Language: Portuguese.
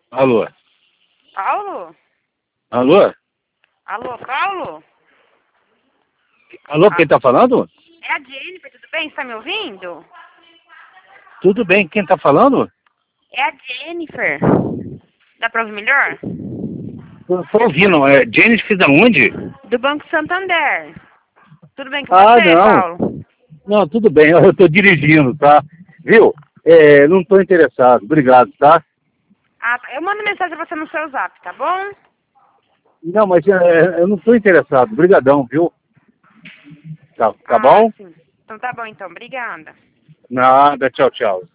Alô? Paulo? Alô? Alô, Paulo? Alô, quem tá falando? É a Jennifer, tudo bem? Você tá me ouvindo? Tudo bem, quem tá falando? É a Jennifer. Dá pra ouvir melhor? Tô ouvindo, Jennifer da onde? Do Banco Santander. Tudo bem com Ah, você, não. Paulo? Não, tudo bem, eu tô dirigindo, tá? Viu? Não tô interessado, obrigado, tá? Ah, tá. Eu mando mensagem pra você no seu zap, tá bom? Não, mas eu não tô interessado, brigadão, viu? Tá Ah, bom? sim. Então tá bom, então. Obrigada. Nada, tchau, tchau.